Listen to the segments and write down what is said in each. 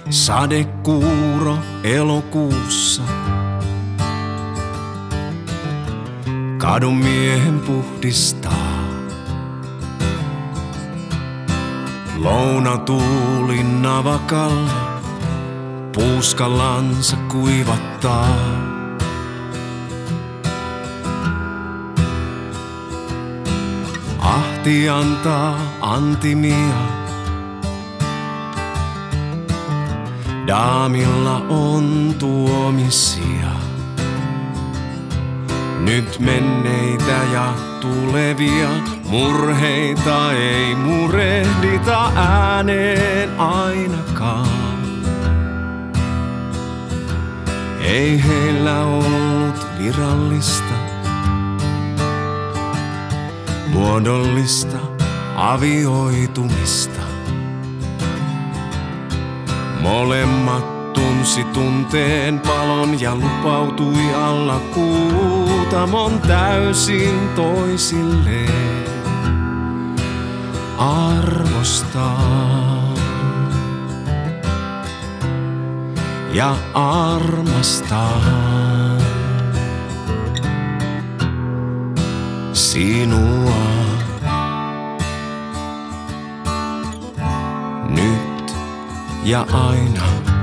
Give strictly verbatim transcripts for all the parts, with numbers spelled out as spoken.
Sadekuuro elokuussa. Kadun miehen puhdistaa. Lounatuuli navakalla puuskallansa kuivattaa. Ahti antaa antimia. Daamilla on tuomisia. Nyt menneitä ja tulevia murheita ei murehdita ääneen ainakaan. Ei heillä ollut virallista, muodollista avioitumista. Molemmat tunsi tunteen palon ja lupautui alla kuutamon täysin toisilleen arvostaa ja armastaa sinua nyt ja aina.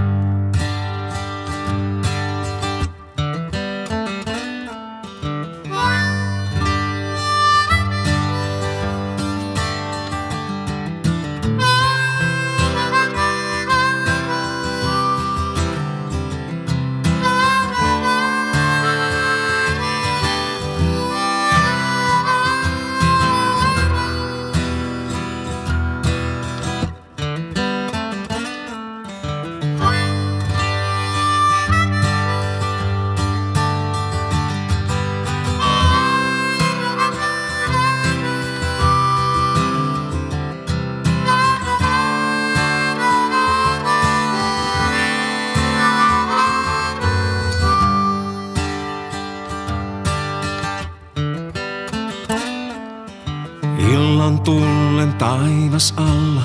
Illan tullen taivas alla.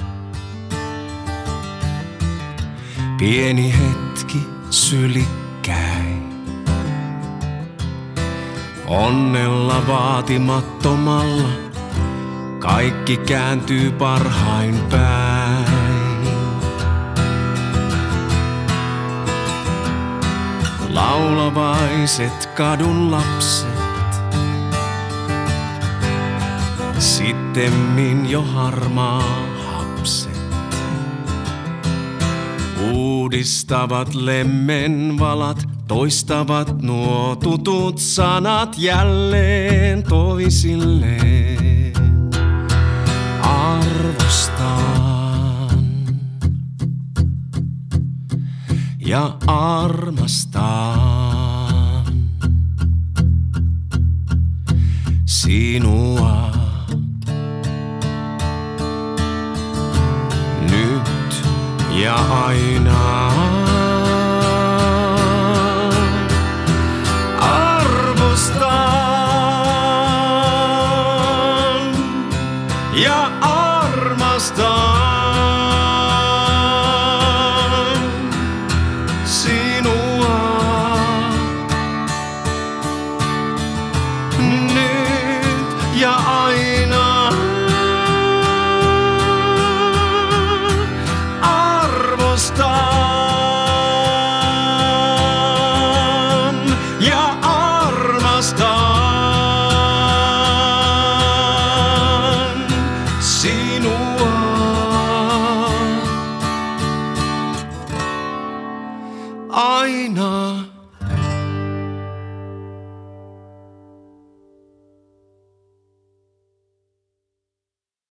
Pieni hetki sylikkäin. Onnella vaatimattomalla kaikki kääntyy parhain päin. Laulavaiset kadun lapset sittemmin jo harmaa hapset uudistavat lemmenvalat, toistavat nuo tutut sanat jälleen toisilleen. Arvostan ja armastan sinua nyt ja aina. Arvostan ja armastan sinua nyt ja aina. Arvostan ja armastan sinua aina.